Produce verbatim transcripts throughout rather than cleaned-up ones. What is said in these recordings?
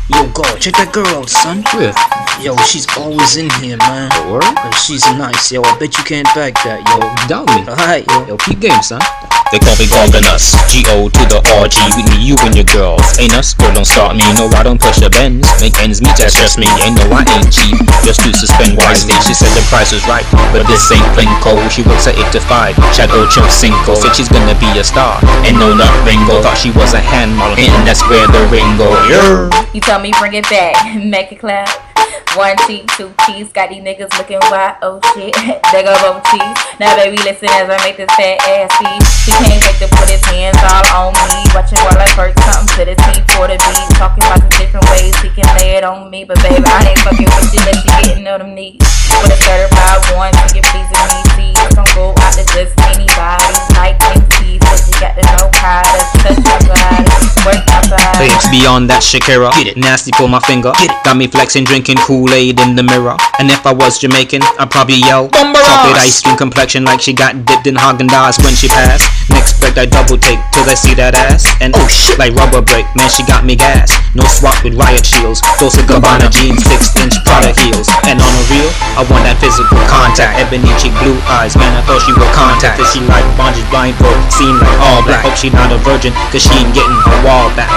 Yo, God, check that girl out, son. Where? Yo, she's always in here, man. The word? Yo, she's nice. Yo, I bet you can't back that, yo. Doubt me. Alright, yo. Yo, peep game, son. They call me Gorgonus, G O to the R G. With me, you and your girls. Ain't us, girl, don't start me. No, I don't push the bends. Make ends meet, that's just me. Ain't no, I ain't cheap. Just to suspend wisely. She said the price was right, but this ain't plain cold. She works at eight to five. Shadow Chimp Cinco. Said she's gonna be a star. And no, not Ringo. Thought she was a hand model. And that's where the ring go. Yeah. You tell me bring it back, make it clap. One T, two T's, got these niggas looking wild, oh shit. There go both T's. Now baby listen as I make this fat ass see. He can't wait to put his hands all on me. Watching while I first something to the T for the beat. Talking about the different ways he can lay it on me. But baby, I ain't fucking with you unless you getting on them knees. With a certified one, so you pleasing me, see. Don't go out to just anybody. Like M C, so you got to know how to touch my body. Work my body. It's beyond that Shakira. Get it. Nasty for my finger. Get it. Got me flexing, drinking Kool-Aid in the mirror. And if I was Jamaican, I'd probably yell chocolate ice cream complexion like she got dipped in Haagen-Dazs when she passed. Next break I double take till I see that ass. And oh shit, like rubber break, man she got me gas. No swap with riot shields. Dolce Gabbana jeans, six inch Prada heels. And on a real, I want that physical contact. Ebony cheek, blue eyes, man I thought she would contact. Cause she like bondage blindfold, seem like all black. Hope she not a virgin, cause she ain't getting her wall back.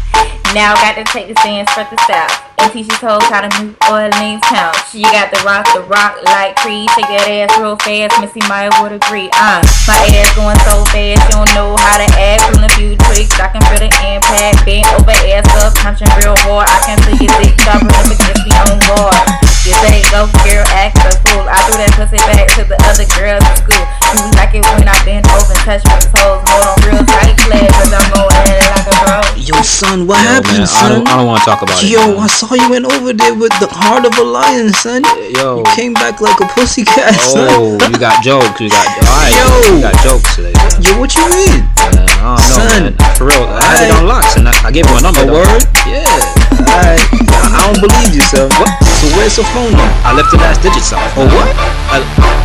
Now got to take the stands for the south and teach these hoes how to move Orleans town. She got the rock, the rock like Creed. Take that ass real fast, Missy Maya would agree. Uh, my ass going so fast, you don't know how to act. Doing a few tricks, I can feel the impact. Bent over, ass up, punching real hard. I can feel your dick stopping up against me on guard. You say go girl, act a fool. I threw that pussy back to the other girls in school. You like it when I bend over and touch my toes. Hold on real tight, clad, cause I'm going at it like a bro. Yo, son, what Yo, happened, man, I son? don't, I don't want to talk about it. Yo, man. I saw you went over there with the heart of a lion, son. Yo. You came back like a pussycat, son. Oh, you got jokes. You got alright. Yo. You got jokes today. Man. Yo, what you mean? Man, I don't know, Son. man. For real, I had it on lock, and I, I gave you a number. A though. word? Yeah. Alright. I, I don't believe you, son. What? So where's the phone number? I left the last digits off. Oh, what? I,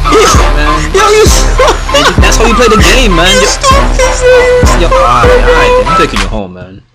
man. Yo, you That's how you play the game, man. You Yo, stupid, son. yo, alright, alright. I'm taking you home, man.